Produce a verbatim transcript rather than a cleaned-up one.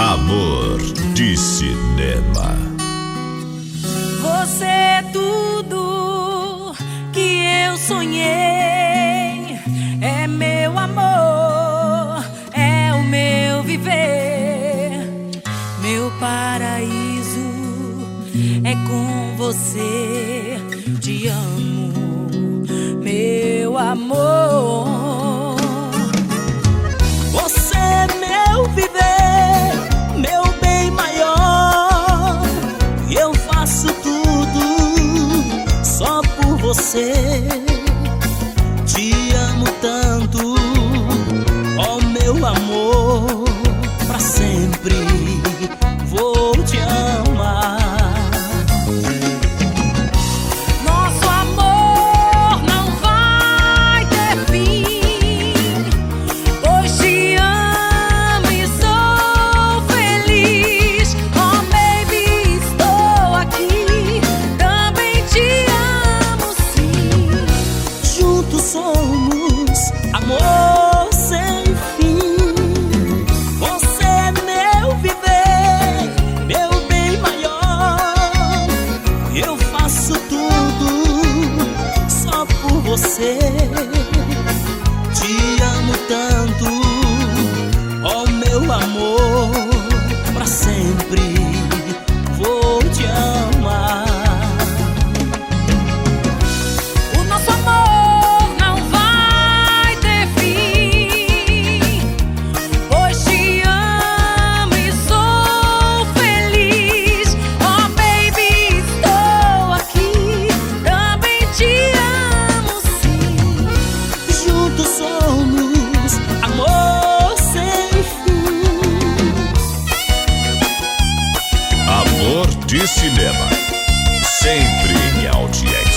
Amor de Cinema. Você é tudo que eu sonhei. É meu amor, é o meu viver. Meu paraíso é com você. Te amo, meu amor. Você é meu viver, meu bem maior. Eu faço tudo só por você. Te amo tanto, ó meu amor. Pra sempre vou te amar. Nosso amor não vai ter fim, pois te amo e sou feliz. Oh baby, estou aqui, também te amo sim. Juntos somos amor sem fim. Você é meu viver, meu bem maior. Eu faço tudo só por você. Te amo tanto, ó meu amor. Pra sempre vou te amar. O nosso amor não vai ter fim, pois te amo e sou feliz. Oh baby, estou aqui, também te amo sim. Juntos somos amor sem fim. Amor de Cinema. Sempre em audiência.